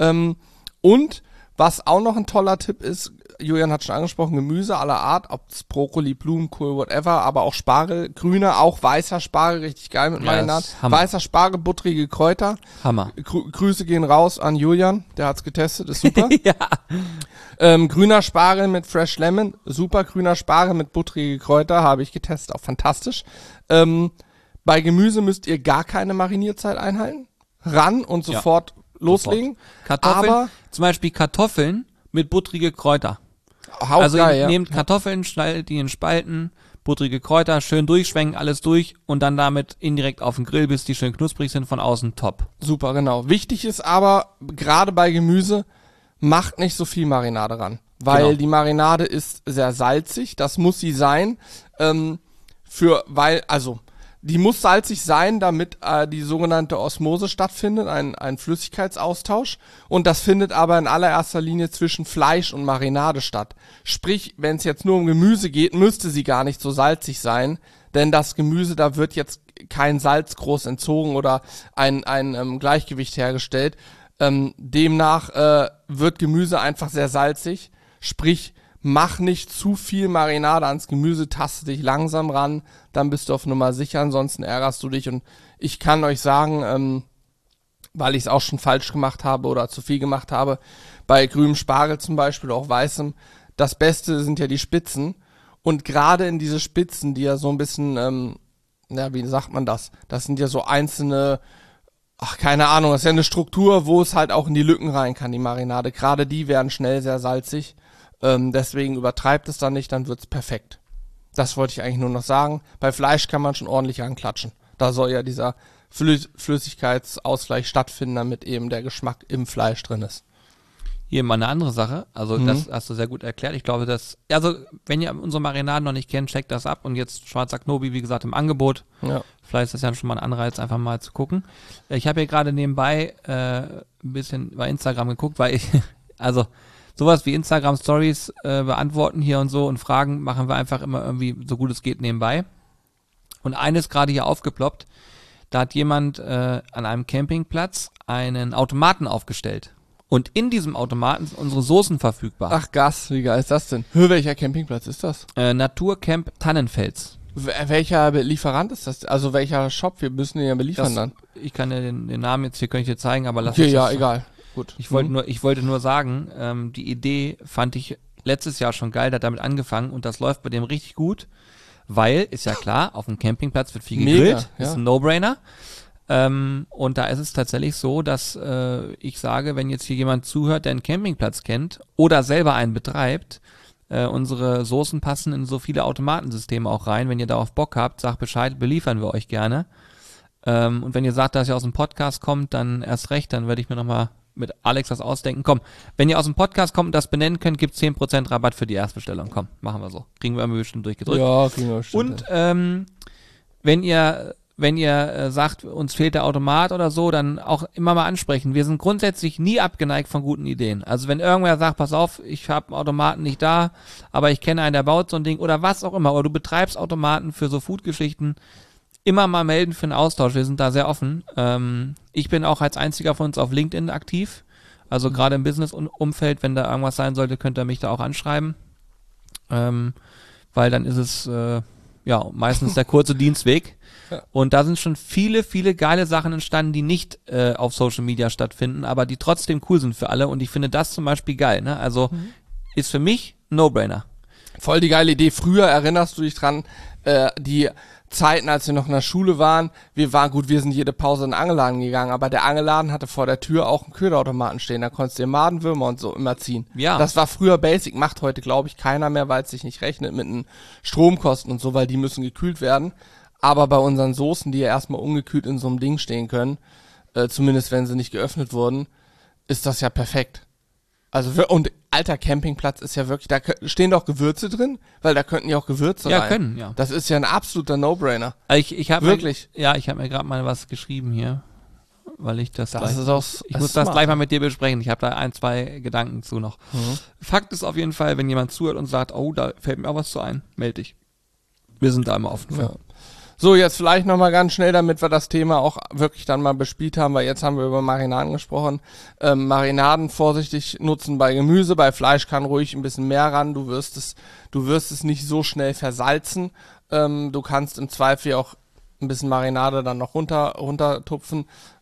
Und was auch noch ein toller Tipp ist, Julian hat schon angesprochen, Gemüse aller Art, ob es Brokkoli, Blumenkohl, whatever, aber auch Spargel, grüner, auch weißer Spargel, richtig geil mit Marinade. Weißer Spargel, buttrige Kräuter. Hammer. Grüße gehen raus an Julian, der hat's getestet, ist super. Ja. Grüner Spargel mit Fresh Lemon, super. Grüner Spargel mit buttrige Kräuter, habe ich getestet, auch fantastisch. Bei Gemüse müsst ihr gar keine Marinierzeit einhalten. Ran und sofort loslegen. Kartoffeln, aber zum Beispiel Kartoffeln mit buttrige Kräuter. Also ihr nehmt Kartoffeln, schneidet die in Spalten, buttrige Kräuter, schön durchschwenken, alles durch und dann damit indirekt auf den Grill, bis die schön knusprig sind, von außen top. Super, genau. Wichtig ist aber, gerade bei Gemüse, macht nicht so viel Marinade ran. Weil die Marinade ist sehr salzig, das muss sie sein. Die muss salzig sein, damit die sogenannte Osmose stattfindet, ein Flüssigkeitsaustausch. Und das findet aber in allererster Linie zwischen Fleisch und Marinade statt. Sprich, wenn es jetzt nur um Gemüse geht, müsste sie gar nicht so salzig sein, denn das Gemüse, da wird jetzt kein Salz groß entzogen oder ein Gleichgewicht hergestellt. Demnach wird Gemüse einfach sehr salzig, sprich, mach nicht zu viel Marinade ans Gemüse, taste dich langsam ran, dann bist du auf Nummer sicher, ansonsten ärgerst du dich. Und ich kann euch sagen, weil ich es auch schon falsch gemacht habe oder zu viel gemacht habe, bei grünem Spargel zum Beispiel, auch weißem, das Beste sind ja die Spitzen. Und gerade in diese Spitzen, die ja so ein bisschen, wie sagt man das? Das sind ja so einzelne, keine Ahnung, das ist ja eine Struktur, wo es halt auch in die Lücken rein kann, die Marinade. Gerade die werden schnell sehr salzig. Deswegen übertreibt es dann nicht, dann wird's perfekt. Das wollte ich eigentlich nur noch sagen. Bei Fleisch kann man schon ordentlich ranklatschen. Da soll ja dieser Flüssigkeitsausgleich stattfinden, damit eben der Geschmack im Fleisch drin ist. Hier mal eine andere Sache, also das hast du sehr gut erklärt. Ich glaube, wenn ihr unsere Marinaden noch nicht kennt, checkt das ab. Und jetzt schwarzer Knobi, wie gesagt, im Angebot. Ja. Vielleicht ist das ja schon mal ein Anreiz, einfach mal zu gucken. Ich habe hier gerade nebenbei ein bisschen bei Instagram geguckt, weil ich, sowas wie Instagram-Stories beantworten hier und so und Fragen machen wir einfach immer irgendwie so gut es geht nebenbei. Und eines gerade hier aufgeploppt, da hat jemand an einem Campingplatz einen Automaten aufgestellt. Und in diesem Automaten sind unsere Soßen verfügbar. Ach Gas, wie geil ist das denn? Welcher Campingplatz ist das? Naturcamp Tannenfels. Welcher Lieferant ist das? Also welcher Shop? Wir müssen den ja beliefern dann. Ich kann dir den Namen jetzt hier, kann ich dir zeigen, aber lass okay, uns ja, das egal. Gut. Ich wollte nur sagen, die Idee fand ich letztes Jahr schon geil, der hat damit angefangen und das läuft bei dem richtig gut, weil, ist ja klar, auf dem Campingplatz wird viel gegrillt, ist ein No-Brainer. Und da ist es tatsächlich so, dass ich sage, wenn jetzt hier jemand zuhört, der einen Campingplatz kennt oder selber einen betreibt, unsere Soßen passen in so viele Automatensysteme auch rein. Wenn ihr darauf Bock habt, sagt Bescheid, beliefern wir euch gerne. Und wenn ihr sagt, dass ihr aus dem Podcast kommt, dann erst recht, dann werde ich mir nochmal mit Alex was ausdenken. Komm, wenn ihr aus dem Podcast kommt und das benennen könnt, gibt's 10% Rabatt für die Erstbestellung. Komm, machen wir so. Kriegen wir irgendwie bestimmt durchgedrückt. Ja, kriegen wir bestimmt. Und wenn ihr sagt, uns fehlt der Automat oder so, dann auch immer mal ansprechen. Wir sind grundsätzlich nie abgeneigt von guten Ideen. Also wenn irgendwer sagt, pass auf, ich habe einen Automaten nicht da, aber ich kenne einen, der baut so ein Ding oder was auch immer, oder du betreibst Automaten für so Food-Geschichten, immer mal melden für einen Austausch. Wir sind da sehr offen. Ich bin auch als einziger von uns auf LinkedIn aktiv. Also gerade im Business-Umfeld, wenn da irgendwas sein sollte, könnt ihr mich da auch anschreiben. Weil dann ist es meistens der kurze Dienstweg. Ja. Und da sind schon viele, viele geile Sachen entstanden, die nicht auf Social Media stattfinden, aber die trotzdem cool sind für alle. Und ich finde das zum Beispiel geil. Ne? Also ist für mich ein No-Brainer. Voll die geile Idee. Früher erinnerst du dich dran, die Zeiten, als wir noch in der Schule waren, wir sind jede Pause in den Angelladen gegangen, aber der Angelladen hatte vor der Tür auch einen Köderautomaten stehen, da konntest du dir Madenwürmer und so immer ziehen. Ja. Das war früher basic, macht heute, glaube ich, keiner mehr, weil es sich nicht rechnet mit den Stromkosten und so, weil die müssen gekühlt werden. Aber bei unseren Soßen, die ja erstmal ungekühlt in so einem Ding stehen können, zumindest wenn sie nicht geöffnet wurden, ist das ja perfekt. Also, und alter Campingplatz ist ja wirklich, da stehen doch Gewürze drin, weil da könnten ja auch Gewürze rein. Ja, können, ja. Das ist ja ein absoluter No-Brainer. Ich habe wirklich. Ich habe mir gerade mal was geschrieben hier, weil ich das gleich, ich muss das gleich mal mit dir besprechen. Ich habe da 1-2 Gedanken zu noch. Fakt ist auf jeden Fall, wenn jemand zuhört und sagt, oh, da fällt mir auch was zu ein, melde dich. Wir sind da immer offen für. Ja. So, jetzt vielleicht nochmal ganz schnell, damit wir das Thema auch wirklich dann mal bespielt haben, weil jetzt haben wir über Marinaden gesprochen. Marinaden vorsichtig nutzen bei Gemüse, bei Fleisch kann ruhig ein bisschen mehr ran. Du wirst es nicht so schnell versalzen. Du kannst im Zweifel auch ein bisschen Marinade dann noch runtertupfen.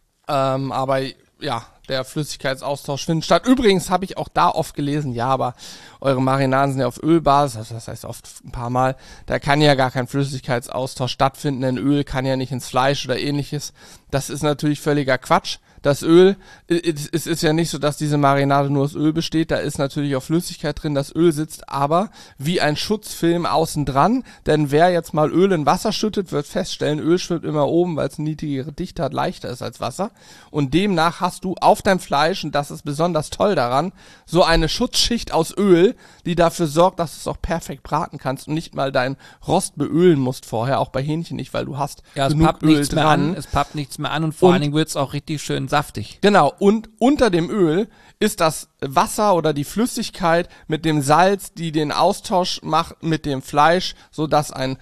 Aber ja, der Flüssigkeitsaustausch findet statt. Übrigens habe ich auch da oft gelesen, ja, aber eure Marinaden sind ja auf Ölbasis, also das heißt oft ein paar Mal, da kann ja gar kein Flüssigkeitsaustausch stattfinden, denn Öl kann ja nicht ins Fleisch oder ähnliches. Das ist natürlich völliger Quatsch. Das Öl, es ist ja nicht so, dass diese Marinade nur aus Öl besteht, da ist natürlich auch Flüssigkeit drin, das Öl sitzt aber wie ein Schutzfilm außen dran, denn wer jetzt mal Öl in Wasser schüttet, wird feststellen, Öl schwimmt immer oben, weil es eine niedrigere Dichte hat, leichter ist als Wasser und demnach hast du auf deinem Fleisch, und das ist besonders toll daran, so eine Schutzschicht aus Öl, die dafür sorgt, dass du es auch perfekt braten kannst und nicht mal dein Rost beölen musst vorher, auch bei Hähnchen nicht, weil du hast genug Öl dran. Es pappt nichts mehr an und vor allen Dingen wird es auch richtig schön saftig. Genau, und unter dem Öl ist das Wasser oder die Flüssigkeit mit dem Salz, die den Austausch macht mit dem Fleisch, sodass ein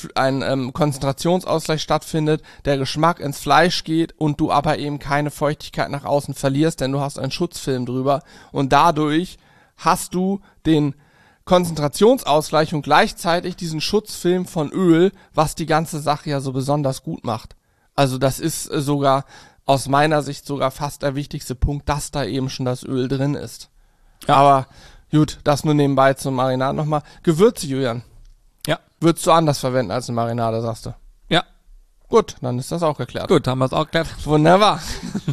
Konzentrationsausgleich stattfindet, der Geschmack ins Fleisch geht und du aber eben keine Feuchtigkeit nach außen verlierst, denn du hast einen Schutzfilm drüber und dadurch hast du den Konzentrationsausgleich und gleichzeitig diesen Schutzfilm von Öl, was die ganze Sache ja so besonders gut macht. Also das ist sogar aus meiner Sicht sogar fast der wichtigste Punkt, dass da eben schon das Öl drin ist. Ja. Aber gut, das nur nebenbei zum Marinade nochmal. Gewürze, Julian. Ja. Würdest du anders verwenden als eine Marinade, sagst du? Ja. Gut, dann ist das auch geklärt. Gut, haben wir es auch geklärt. Wunderbar.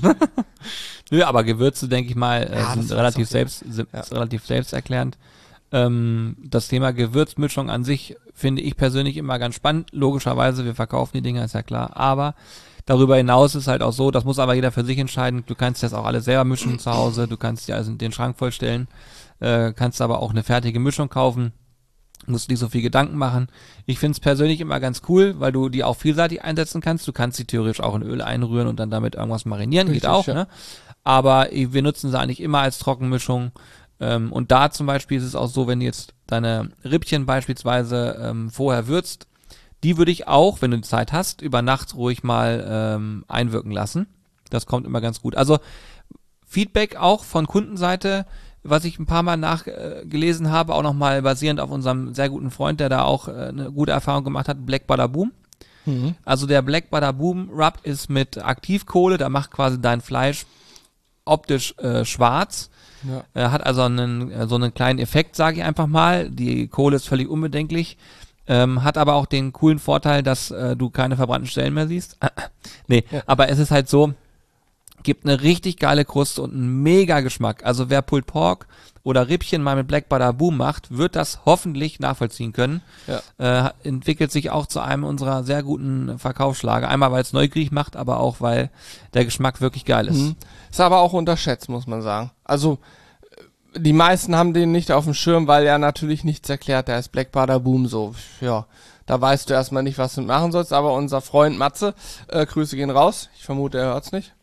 Nö, aber Gewürze, denke ich mal, sind relativ selbsterklärend. Das Thema Gewürzmischung an sich finde ich persönlich immer ganz spannend. Logischerweise, wir verkaufen die Dinger, ist ja klar. Aber darüber hinaus ist halt auch so, das muss aber jeder für sich entscheiden. Du kannst das auch alles selber mischen zu Hause. Du kannst dir also den Schrank vollstellen. Kannst aber auch eine fertige Mischung kaufen. Musst nicht so viel Gedanken machen. Ich finde es persönlich immer ganz cool, weil du die auch vielseitig einsetzen kannst. Du kannst sie theoretisch auch in Öl einrühren und dann damit irgendwas marinieren. Richtig, geht auch, ja. Ne? Aber wir nutzen sie eigentlich immer als Trockenmischung. Und da zum Beispiel ist es auch so, wenn du jetzt deine Rippchen beispielsweise vorher würzt, die würde ich auch, wenn du Zeit hast, über Nacht ruhig mal einwirken lassen. Das kommt immer ganz gut. Also Feedback auch von Kundenseite, was ich ein paar Mal nachgelesen habe, auch nochmal basierend auf unserem sehr guten Freund, der da auch eine gute Erfahrung gemacht hat, Black Butter Boom. Also der Black Butter Boom Rub ist mit Aktivkohle, da macht quasi dein Fleisch optisch schwarz. Ja. Hat also so einen kleinen Effekt, sage ich einfach mal. Die Kohle ist völlig unbedenklich. Hat aber auch den coolen Vorteil, dass du keine verbrannten Stellen mehr siehst. Aber es ist halt so, gibt eine richtig geile Kruste und einen mega Geschmack. Also wer Pulled Pork oder Rippchen mal mit Black Butter Boom macht, wird das hoffentlich nachvollziehen können. Ja. Entwickelt sich auch zu einem unserer sehr guten Verkaufsschlager. Einmal, weil es neugierig macht, aber auch, weil der Geschmack wirklich geil ist. Ist aber auch unterschätzt, muss man sagen. Also die meisten haben den nicht auf dem Schirm, weil er natürlich nichts erklärt. Der ist Black Butter Boom so. Ja, da weißt du erstmal nicht, was du machen sollst. Aber unser Freund Matze, Grüße gehen raus. Ich vermute, er hört's nicht.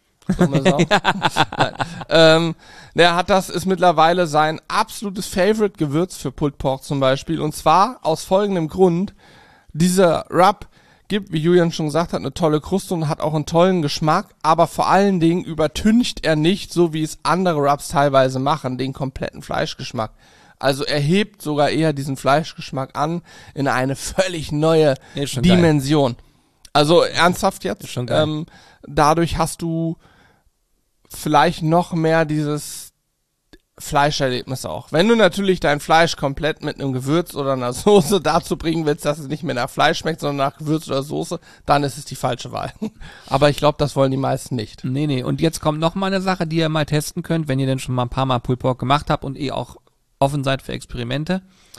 Der hat ist mittlerweile sein absolutes Favorite-Gewürz für Pulled Pork zum Beispiel. Und zwar aus folgendem Grund. Dieser Rub gibt, wie Julian schon gesagt hat, eine tolle Kruste und hat auch einen tollen Geschmack. Aber vor allen Dingen übertüncht er nicht, so wie es andere Rubs teilweise machen, den kompletten Fleischgeschmack. Also er hebt sogar eher diesen Fleischgeschmack an in eine völlig neue Dimension. Geil. Also ernsthaft jetzt, dadurch hast du vielleicht noch mehr dieses Fleischerlebnis auch. Wenn du natürlich dein Fleisch komplett mit einem Gewürz oder einer Soße dazu bringen willst, dass es nicht mehr nach Fleisch schmeckt, sondern nach Gewürz oder Soße, dann ist es die falsche Wahl. Aber ich glaube, das wollen die meisten nicht. Nee. Und jetzt kommt noch mal eine Sache, die ihr mal testen könnt, wenn ihr denn schon mal ein paar Mal Pulled Pork gemacht habt und auch offen seid für Experimente.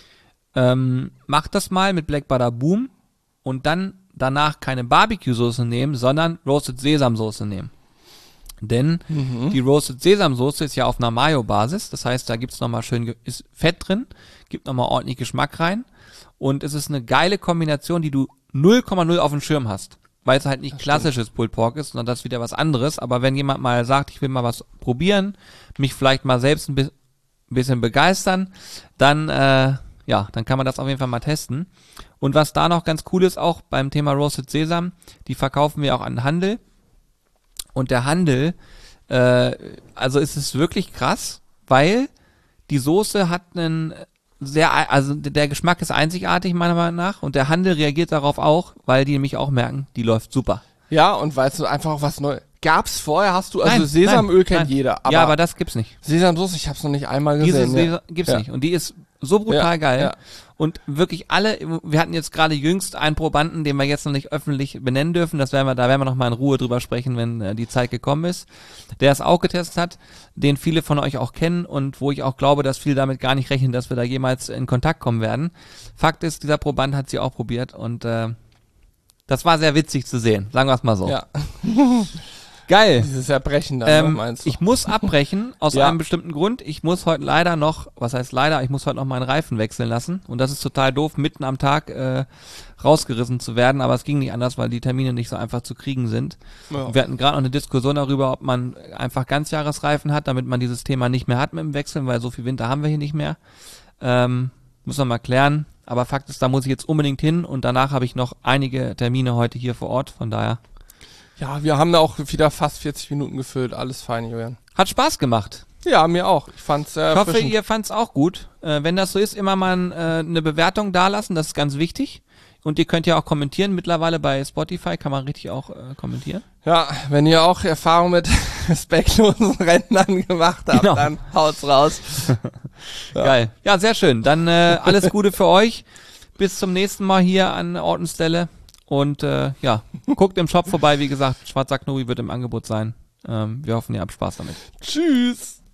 Macht das mal mit Black Butter Boom und dann danach keine Barbecue-Soße nehmen, sondern Roasted Sesamsoße nehmen. Denn die Roasted Sesamsoße ist ja auf einer Mayo-Basis, das heißt, da gibt's nochmal schön ist Fett drin, gibt nochmal ordentlich Geschmack rein und es ist eine geile Kombination, die du 0,0 auf dem Schirm hast, weil es halt nicht klassisches Pulled Pork ist, sondern das ist wieder was anderes, aber wenn jemand mal sagt, ich will mal was probieren, mich vielleicht mal selbst ein bisschen begeistern, dann dann kann man das auf jeden Fall mal testen. Und was da noch ganz cool ist, auch beim Thema Roasted Sesam, die verkaufen wir auch an den Handel. Und der Handel, also ist es wirklich krass, weil die Soße hat einen der Geschmack ist einzigartig meiner Meinung nach und der Handel reagiert darauf auch, weil die nämlich auch merken, die läuft super. Ja, und weil es einfach auch was Neues. Gab's vorher, also Sesamöl kennt jeder. Aber ja, aber das gibt's nicht. Sesamsoße, ich hab's noch nicht einmal gesehen. Diese gibt's nicht. Und die ist so brutal geil. Ja. Und wirklich wir hatten jetzt gerade jüngst einen Probanden, den wir jetzt noch nicht öffentlich benennen dürfen. Da werden wir noch mal in Ruhe drüber sprechen, wenn die Zeit gekommen ist. Der es auch getestet hat, den viele von euch auch kennen und wo ich auch glaube, dass viele damit gar nicht rechnen, dass wir da jemals in Kontakt kommen werden. Fakt ist, dieser Proband hat sie auch probiert und das war sehr witzig zu sehen. Sagen wir es mal so. Ja. Geil. Dieses Erbrechen dann, meinst du? Ich muss abbrechen, aus einem bestimmten Grund. Ich muss heute leider noch, ich muss heute noch meinen Reifen wechseln lassen. Und das ist total doof, mitten am Tag rausgerissen zu werden. Aber es ging nicht anders, weil die Termine nicht so einfach zu kriegen sind. Ja. Wir hatten gerade noch eine Diskussion darüber, ob man einfach Ganzjahresreifen hat, damit man dieses Thema nicht mehr hat mit dem Wechseln, weil so viel Winter haben wir hier nicht mehr. Müssen wir mal klären. Aber Fakt ist, da muss ich jetzt unbedingt hin. Und danach habe ich noch einige Termine heute hier vor Ort. Von daher... Ja, wir haben da auch wieder fast 40 Minuten gefüllt. Alles fein, Julian. Hat Spaß gemacht. Ja, mir auch. Ich fand's sehr Ich hoffe, ihr fand's auch gut. Wenn das so ist, immer mal eine Bewertung dalassen. Das ist ganz wichtig. Und ihr könnt ja auch kommentieren. Mittlerweile bei Spotify kann man richtig auch kommentieren. Ja, wenn ihr auch Erfahrung mit respektlosen Rentnern gemacht habt, dann haut's raus. Ja. Geil. Ja, sehr schön. Dann alles Gute für euch. Bis zum nächsten Mal hier an Ort und Stelle. Und guckt im Shop vorbei, wie gesagt, Schwarzer Knobi wird im Angebot sein. Wir hoffen, ihr habt Spaß damit. Tschüss!